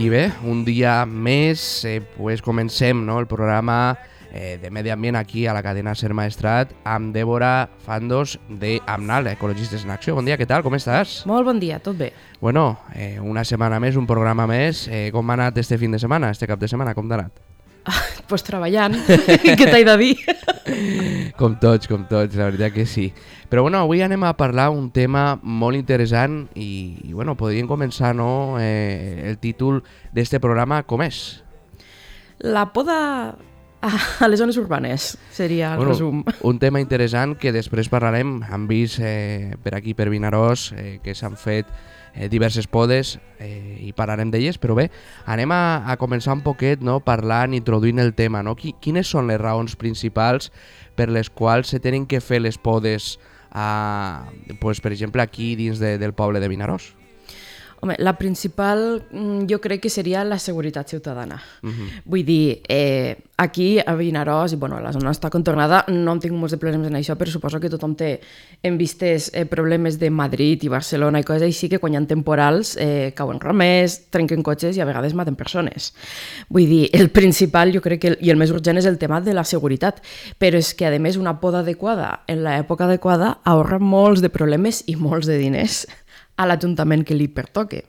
I bé, un dia més comencem el programa de Medi Ambient aquí a la cadena Ser Maestrat amb Débora Fandos de AMNAL, Ecologistes en Acció. Bon dia, què tal? Com estàs? Molt bon dia, tot bé. Bueno, una setmana més, un programa més. Com ha anat este fin de setmana, este cap de setmana? Com t'ha anat? Pues treballant, què t'he de dir? Com tots, la veritat que sí. Però bueno, avui anem a parlar un tema molt interessant i bueno, podríem començar, no? El títol d'este programa com és? La poda a les zones urbanes seria el resum. Un tema interessant que després parlarem. Han vist per aquí, per Vinaròs, que s'han fet diverses podes i parlarem d'elles, però bé, anem a començar un poquet, no, parlant, introduint el tema, no? Quines són les raons principals per les quals se tenen que fer les podes, per exemple, aquí dins del poble de Vinaròs? Home, la principal jo crec que seria la seguretat ciutadana. Vull dir, aquí a Vinaròs, i bueno, la zona està contornada, no hem tingut molts de problemes en això, però suposo que tothom té en vistes problemes de Madrid i Barcelona i coses així, que quan hi ha temporals cauen ramers, trenquen cotxes i a vegades maten persones. Vull dir, el principal jo crec que, i el més urgent, és el tema de la seguretat, però és que a més una poda adequada en l'època adequada ahorra molts de problemes i molts de diners a l'Ajuntament que li pertoque.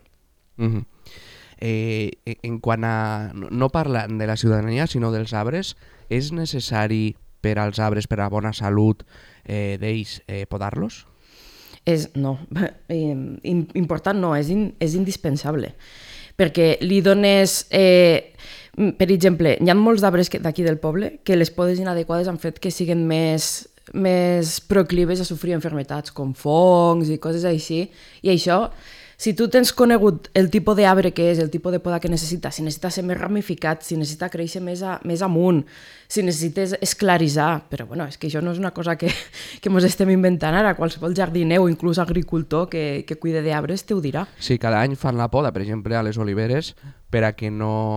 En quant a... No parlant de la ciutadania, sinó dels arbres, és necessari per als arbres, per a bona salut d'ells, podar-los? No, important no, és indispensable. Perquè li dones... per exemple, hi ha molts arbres d'aquí del poble que les podes inadequades han fet que siguin més proclives a sofrir enfermetats com fongs i coses així, i això, si tu tens conegut el tipus d'arbre que és, el tipus de poda que necessita, si necessita ser més ramificat, si necessita créixer més amunt, si necessites esclaritzar, però bueno, és que això no és una cosa que ens estem inventant ara, qualsevol jardiner o inclús agricultor que cuida d'arbres te ho dirà. Sí, cada any fan la poda, per exemple, a les oliveres, per a que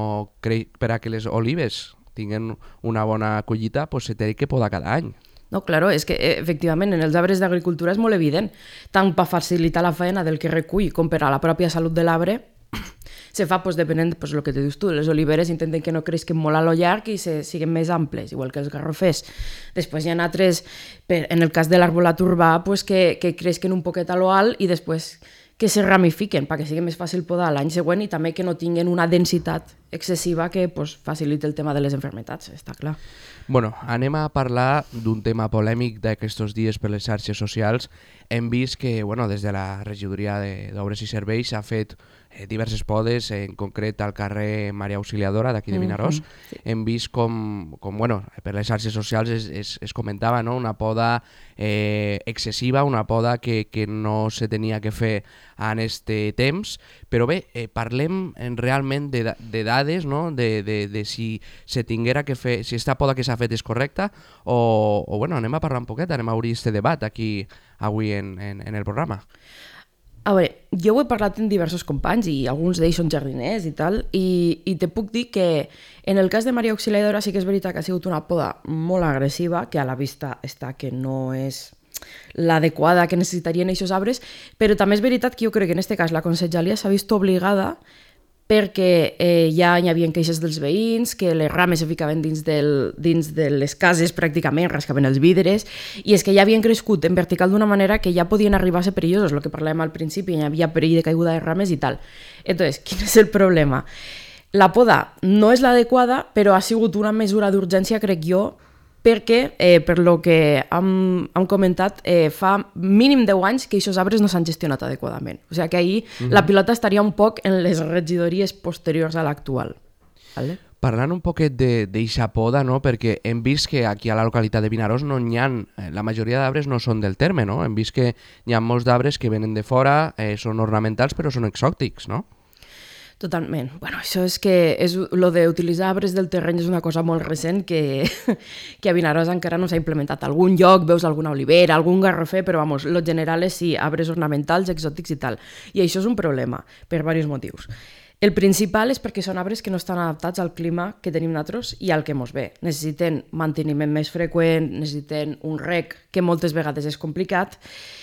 les olives tinguin una bona collita, pues se té que podar cada any. No, claro, és que efectivament en els arbres d'agricultura és molt evident, tant per facilitar la feina del que recull com per a la pròpia salut de l'arbre, se fa depenent el que te dius tu, les oliveres intenten que no creixin molt a lo llarg i siguin més amples, igual que els garrofers. Després hi ha altres, en el cas de l'arbolat urbà, que creixen un poquet a lo alt i després que se ramifiquen perquè sigui més fàcil podar l'any següent i també que no tinguin una densitat excessiva que faciliti el tema de les enfermetats, està clar. Bueno, anem a parlar d'un tema polèmic d'aquests dies per les xarxes socials. Hem vist que des de la regidoria d'Obres i Serveis s'ha fet diverses podes, en concret al carrer Maria Auxiliadora d'aquí de Vinaròs. Sí. Hem vist com per les xarxes socials es comentava, no? Una poda excessiva, una poda que no se tenia que fer en este temps, però bé, parlem realment de dades, no? de si se tinguera que fer, si esta poda que s'ha fet és correcta o anem a parlar un poquet, anem a obrir este debat aquí avui en el programa. A veure, jo ho he parlat amb diversos companys i alguns d'ells són jardiners i tal, i te puc dir que en el cas de Maria Auxiliadora sí que és veritat que ha sigut una poda molt agressiva, que a la vista està que no és l'adequada que necessitarien aquests arbres, però també és veritat que jo crec que en aquest cas la conselleria s'ha vist obligada perquè ja hi havia queixes dels veïns, que les rames se ficaven dins de les cases pràcticament, rascaven els vidres, i és que ja havien crescut en vertical d'una manera que ja podien arribar a ser perillosos, el que parlàvem al principi, hi havia perill de caiguda de rames i tal. Entonces, quin és el problema? La poda no és l'adequada, però ha sigut una mesura d'urgència, crec jo, perquè, per lo que hem comentat, fa mínim 10 anys que aquests arbres no s'han gestionat adequadament. O sigui que ahir la pilota estaria un poc en les regidories posteriors a l'actual. Vale? Parlant un poquet d'eixa poda, no? Perquè hem vist que aquí a la localitat de Vinaròs la majoria d'arbres no són del terme, no? Hem vist que hi ha molts d'arbres que venen de fora, són ornamentals però són exòtics, no? Totalment. Bueno, això és que lo d'utilitzar arbres del terreny és una cosa molt recent que a Vinaròs encara no s'ha implementat. A algun lloc veus alguna olivera, algun garrofer, però vamos, lo general és sí, arbres ornamentals, exòtics i tal. I això és un problema, per diversos motius. El principal és perquè són arbres que no estan adaptats al clima que tenim nosaltres i al que mos ve. Necessiten manteniment més freqüent, necessiten un reg que moltes vegades és complicat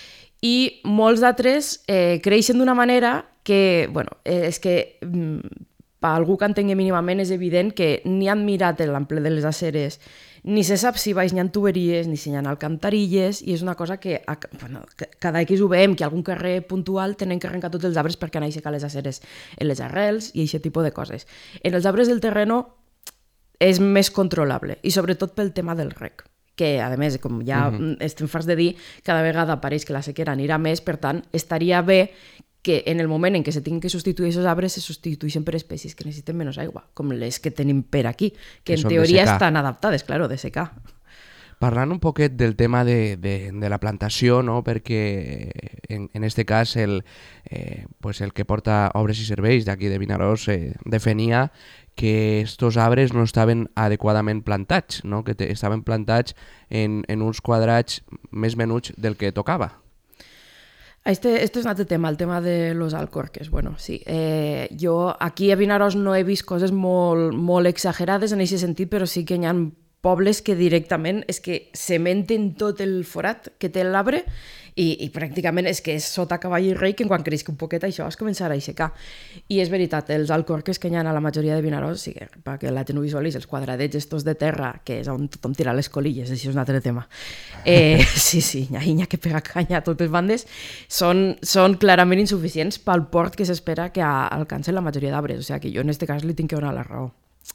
i molts d'altres creixen d'una manera que, bueno, és que per algú que entengui mínimament és evident que ni han mirat l'ample de les aceres, ni se sap si baix n'hi ha tuberies, ni si n'hi ha alcantarilles, i és una cosa que cada X ho veiem, que algun carrer puntual tenen que arrencar tots els arbres perquè han aixecat les aceres en les arrels i aquest tipus de coses. En els arbres del terreno és més controlable, i sobretot pel tema del rec, que a més, com ja estem farts de dir, cada vegada pareix que la sequera anirà més, per tant, estaria bé que en el moment en què se tinguin que substituir aquests arbres se substitueixen per espècies que necessiten menys aigua, com les que tenim per aquí, que en teoria estan adaptades, claro, de secar. Parlant un poquet del tema de la plantació, no? Perquè en este cas el que porta Obres i Serveis d'aquí de Vinaròs defenia que estos arbres no estaven adequadament plantats, no? Que estaven plantats en uns quadrats més menuts del que tocava. Este és un altre tema, el tema de los alcorques. Bueno, sí. Jo aquí a Vinaròs no he vist coses molt exagerades en aquest sentit, però sí que hi ha pobles que directament és que cementen tot el forat que té l'arbre i pràcticament és que és sota cavall i rei que quan creixi un poquet això es començarà a aixecar. I és veritat, els alcorques que hi ha a la majoria de Vinaròs, sí, perquè la gent ho visualitzi, els quadradets estos de terra, que és on tothom tira les colilles, això és un altre tema. Sí, hi ha que pegar canya a totes bandes, són clarament insuficients pel port que s'espera que alcancen la majoria d'arbres, o sigui que jo en aquest cas li tinc que donar la raó.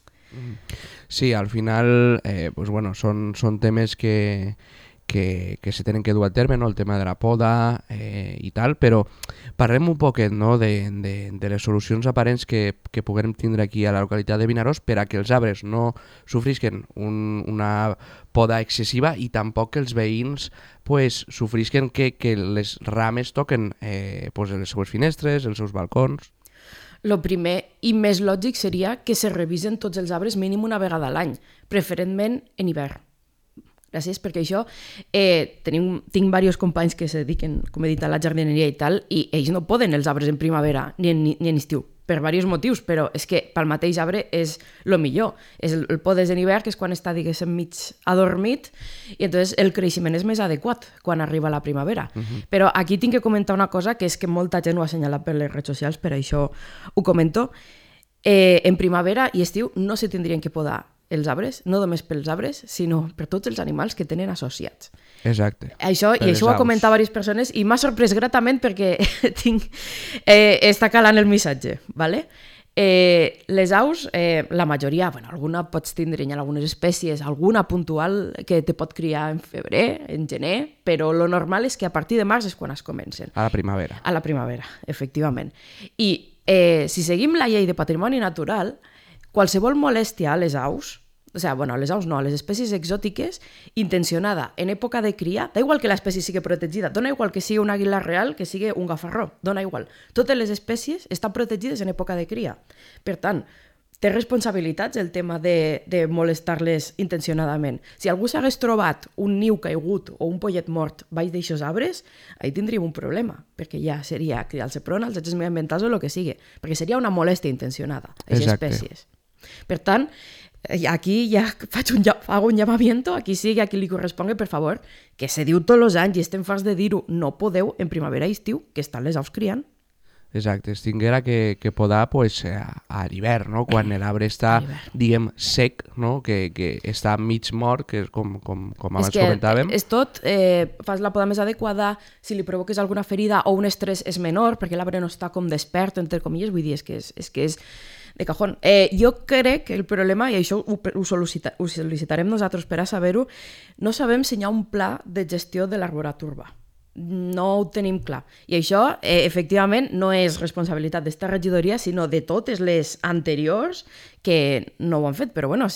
Sí, al final són temes que se tenen que dur a terme, no? El tema de la poda i tal, però parlem un poquet, no? de les solucions aparents que puguem tindre aquí a la localitat de Vinaròs per a que els arbres no sofrisquen una poda excessiva i tampoc que els veïns sofrisquen que les rames toquen les seues finestres, els seus balcons. El primer i més lògic seria que se revisen tots els arbres mínim una vegada a l'any, preferentment en hivern. Gràcies, perquè això tinc diversos companys que se dediquen, com he dit, a la jardineria i tal, i ells no poden els arbres en primavera ni en estiu, per diversos motius, però és que pel mateix arbre és el millor. El podes en hivern, que és quan està, diguéssim, mig adormit, i entonces el creixement és més adequat quan arriba la primavera. Però aquí tinc que comentar una cosa, que és que molta gent ho ha assenyalat per les redes socials, per això ho comento. En primavera i estiu no se tindrien que podar els arbres, no només pels arbres, sinó per tots els animals que tenen associats. Exacte. Això ho ha comentat diverses persones i m'ha sorprès gratament perquè està calant el missatge. ¿Vale? Les aus, la majoria, alguna pots tindre, hi ha algunes espècies, alguna puntual que te pot criar en febrer, en gener, però lo normal és que a partir de març és quan es comencen. A la primavera. A la primavera, efectivament. I si seguim la llei de patrimoni natural, qualsevol molèstia a les aus, les aus no, a les espècies exòtiques, intencionada en època de cria, da igual que l'espècie sigui protegida, dona igual que sigui un àguila real, que sigui un gafarró, dona igual. Totes les espècies estan protegides en època de cria. Per tant, té responsabilitats el tema de molestar-les intencionadament. Si algú s'hagués trobat un niu caigut o un pollet mort baix d'aixòs arbres, ahí tindríem un problema, perquè ja seria cridar el CEPRON, els agents mediambientals o el que sigui, perquè seria una molèstia intencionada a aquestes espècies. Per tant, aquí ja hago un llamamiento, aquí sí, a qui li corresponga, per favor, que se diu tots els anys i estem farts de dir-ho, no podeu en primavera i estiu, que estan les aus criant. Exacte, es tinguera que podar a l'hivern, no? Quan l'arbre està, diguem, sec, no? Que està mig mort, que és com abans comentàvem. És tot, fas la poda més adequada, si li provoques alguna ferida o un estrès és menor, perquè l'arbre no està com despert, entre comilles, vull dir, és que és de cajón. Jo crec que el problema, i això ho sol·licitarem nosaltres per a saber-ho, no sabem si hi ha un pla de gestió de l'arborat urbà. No ho tenim clar. I això, efectivament, no és responsabilitat d'esta regidoria, sinó de totes les anteriors que no ho han fet. Però bueno,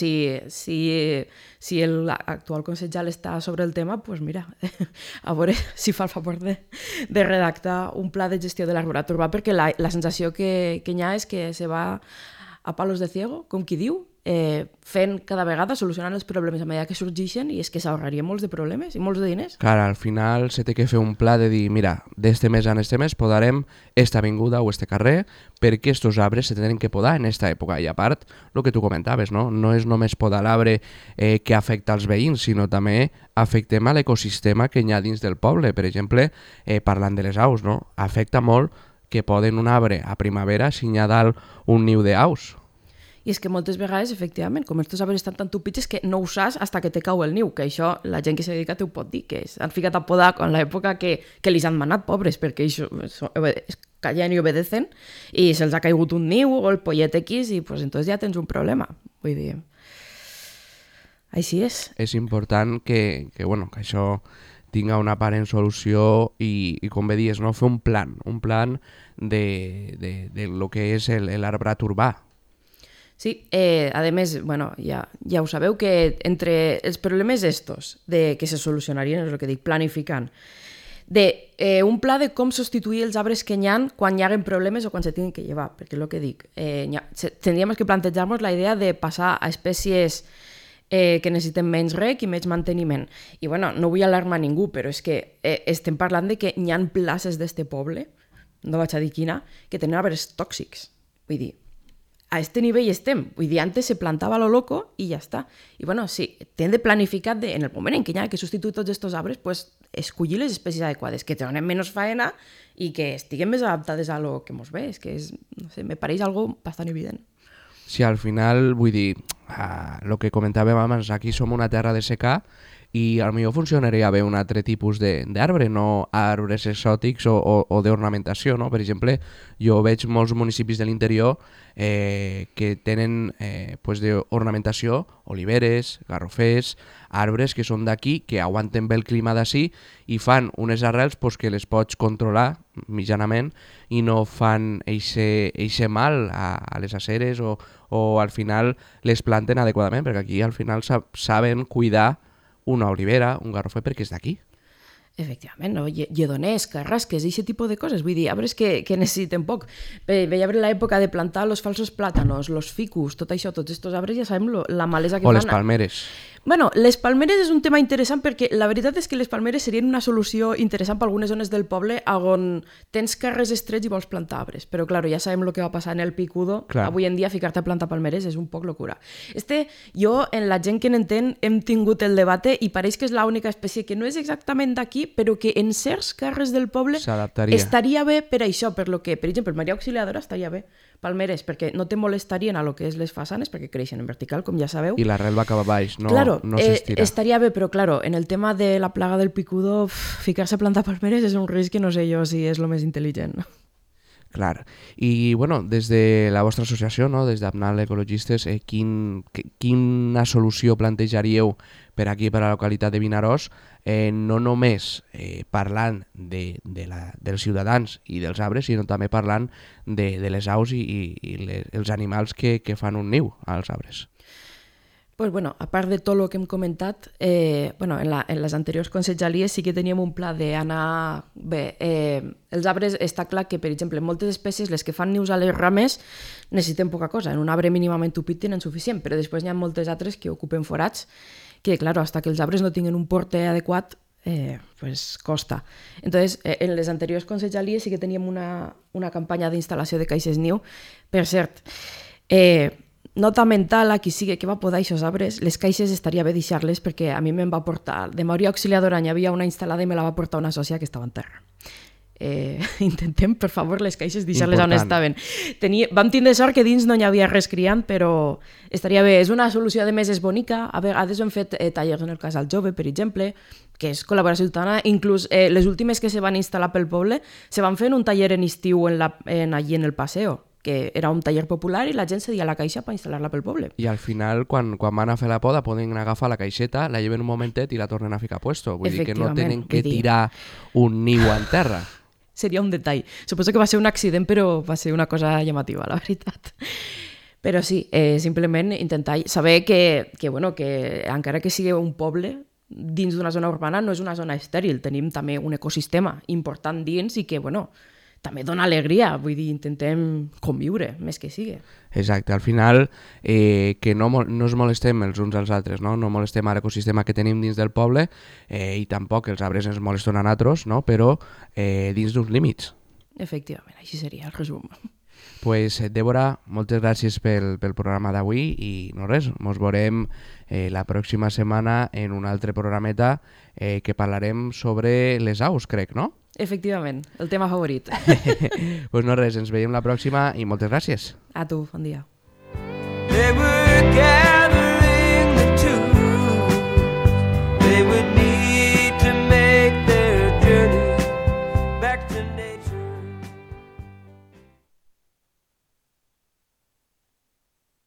si l'actual consellal està sobre el tema, doncs mira, a veure si fa el favor de redactar un pla de gestió de l'arborat urbà, perquè la sensació que hi ha és que se va a palos de ciego, com qui diu, fent cada vegada, solucionant els problemes a mesura que sorgeixen, i és que s'ahorraria molts de problemes i molts de diners. Clar, al final se té que fer un pla de dir, mira, d'este mes a este mes podarem esta avinguda o este carrer perquè estos arbres se tenen que podar en esta època. I a part, el que tu comentaves, no és només podar l'arbre que afecta als veïns, sinó també afectem a l'ecosistema que hi ha dins del poble. Per exemple, parlant de les aus, no? Afecta molt que poden un arbre a primavera si hi ha dalt un niu d'aus. I és que moltes vegades, efectivament, com estos arbres estan tan tupits, és que no ho saps hasta que te cau el niu, que això la gent que s'hi dedica t'ho pot dir, que han ficat a podar en l'època que li han manat, pobres, perquè ells callen i obedecen, i se'ls ha caigut un niu o el pollet X, i pues, entonces ja tens un problema. Vull dir, així és. És important que això tinga una aparent solució i com bé dius, no? Fer un plan de lo que és l'arbrat urbà. Sí, a més, bueno, ja ho sabeu, que entre els problemes estos de que se solucionarien, és el que dic, planificant, un pla de com substituir els arbres que n'hi ha quan hi haguen problemes o quan se tinguin que llevar, perquè és el que dic, tindríem que plantejar-nos la idea de passar a espècies que necessiten menys rec i menys manteniment. I bueno, no vull alarmar ningú, però és que estem parlant de que hi ha places d'este poble, no vaig a dir quina, que tenen arbres tòxics. Vull dir, a este nivell estem. Vull dir, antes se plantava lo loco i ja està. I bueno, sí, hem de planificar en el moment en què hi ha que substituir tots aquests arbres, pues, escollir les espècies adequades, que tenen menys faena i que estiguen més adaptades a lo que mos ve. És que no sé, me pareix algo bastant evident. Sí, al final, vull dir, el que comentàvem abans, aquí som una terra de secà i potser funcionaria bé un altre tipus d'arbre, no arbres exòtics o d'ornamentació, no? Per exemple, jo veig molts municipis de l'interior que tenen d'ornamentació, oliveres, garrofers, arbres que són d'aquí, que aguanten bé el clima d'ací i fan unes arrels que les pots controlar mitjanament i no fan eixe mal a les aceres o al final les planten adequadament, perquè aquí al final saben cuidar una olivera, un garrofer, perquè és d'aquí. Efectivament, no? Lledoners, carrasques, aquest tipus de coses. Vull dir, arbres que necessiten poc. Veia l'època de plantar los falsos plàtanos, los ficus, tot això, tots aquests arbres ja sabem la malesa que fan. O les palmeres. Bueno, les palmeres és un tema interessant perquè la veritat és que les palmeres serien una solució interessant per algunes zones del poble on tens carrers estrets i vols plantar arbres. Però, clar, ja sabem el que va passar en el picudo. Clar. Avui en dia ficar-te a plantar palmeres és un poc locura. Jo, en la gent que n'entén, hem tingut el debate i pareix que és l'única espècie que no és exactament d'aquí, però que en certs carrers del poble estaria bé per això, per lo que, per exemple, Maria Auxiliadora estaria bé. Palmeres, perquè no te molestarien a lo que és les façanes, perquè creixen en vertical, com ja sabeu. I l'arrel va cap a baix, no s'estira. Estaria bé, però, claro, en el tema de la plaga del picudo, ficar-se a plantar palmeres és un risc que no sé jo si és el més intel·ligent. Clar. I, bueno, des de la vostra associació, no? Des d'Apnal Ecologistes, quina solució plantejaríeu per aquí, per a la localitat de Vinaròs, no només parlant dels ciutadans i dels arbres, sinó també parlant de les aus i els animals que fan un niu als arbres? Pues bueno, a part de tot el que hem comentat, en les anteriors conselleries sí que teníem un pla d'anar bé. Els arbres està clar que, per exemple, en moltes espècies les que fan nius a les rames necessiten poca cosa. En un arbre mínimament tupit tenen suficient, però després n'hi ha moltes altres que ocupen forats que, clar, hasta que els arbres no tinguin un porte adequat, pues costa. Entonces, en les anteriors conselleries sí que teníem una campanya d'instal·lació de caixes niu. Per cert, nota mental a qui sigui que va podar aquests arbres, les caixes estaria bé deixar-les perquè a mi me'n va portar, de Maria Auxiliadora n'hi havia una instal·lada i me la va portar una sòcia que estava en terra. Intentem, per favor, les caixes deixar-les on estaven. Vam tindre sort que dins no hi havia res criant, però estaria bé. És una solució, a més, és bonica. A vegades hem fet tallers en el Casal Jove, per exemple, que és col·laboració ciutadana. Inclús les últimes que se van instal·lar pel poble se van fer en un taller en estiu allí en el Paseo, que era un taller popular i la gent cedia la caixa per instal·lar-la pel poble. I al final, quan van a fer la poda, poden agafar la caixeta, la lleven un momentet i la tornen a ficar a puesto. Vull dir que no tenen que tirar un niu en terra. Seria un detall. Suposo que va ser un accident, però va ser una cosa llamativa, la veritat. Però sí, simplement intentar saber que encara que sigui un poble, dins d'una zona urbana no és una zona estèril. Tenim també un ecosistema important dins i que, també dona alegria, vull dir, intentem conviure, més que sigui. Exacte, al final que no ens molestem els uns als altres, no molestem l'ecosistema que tenim dins del poble i tampoc els arbres ens molesten a nosaltres, no? Però dins d'uns límits. Efectivament, així seria el resum. Pues, Débora, moltes gràcies pel programa d'avui i no res, ens veurem la pròxima setmana en un altre programeta que parlarem sobre les aus, crec, no? Efectivament, el tema favorit. Pues no res, ens veiem la pròxima i moltes gràcies. A tu, bon dia. They were